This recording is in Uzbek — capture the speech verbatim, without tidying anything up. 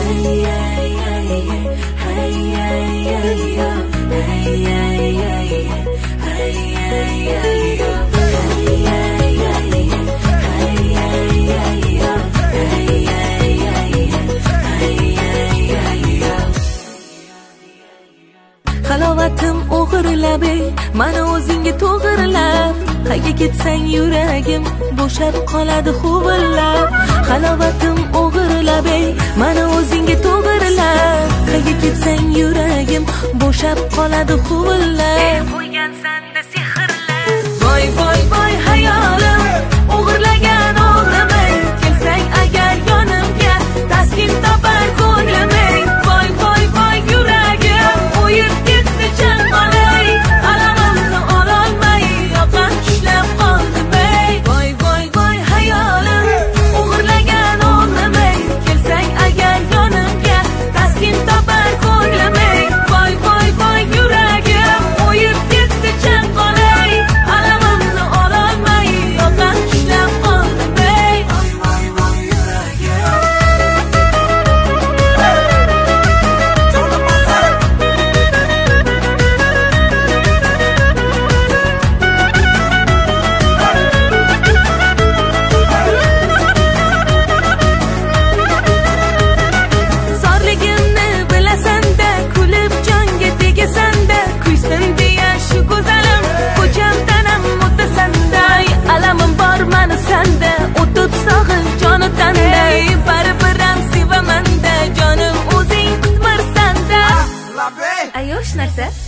Halovatim o'g'irlab, mana o'zingga to'g'irlab, qayga ketsang yuragim bo'shab qoladi huvillab. Halovatim o'g'irlab, mana o'zingga to'g'irlab, qayga ketsang yuragim bo'shab qoladi huvillab. Qo'ygansan-da sehrlab. Voy voy voy hayolim, o'g'irlagan o'g'rimay, kelsang agar yonimga, taskin topar ko'nglimay. Voy voy voy yuragim, o'yib ketdi chanqolay, alamimni ololmay, yoqam ushlab qoldimay. Voy voy voy hayolim, o'g'irlagan o'g'rimay, kelsang agar yonimga, taskin topar ko'nglimay. Voy voy voy yuragim, o'yib ketdi chanqolay, alamimni ololmay, yoqam ushlab qoldimay. Voy voy voy yuragim. Zorligimni bilasan-da, kulib jonga tegasan-da, kuysin deya shu go'zalim, ko'chamdanam o'tasan-da. Alamim bor mani sanda, o'tib sog'in joni tanday, baribir-am sevaman-da, jonim o'zing qutmarsan-da. Ayosh narsa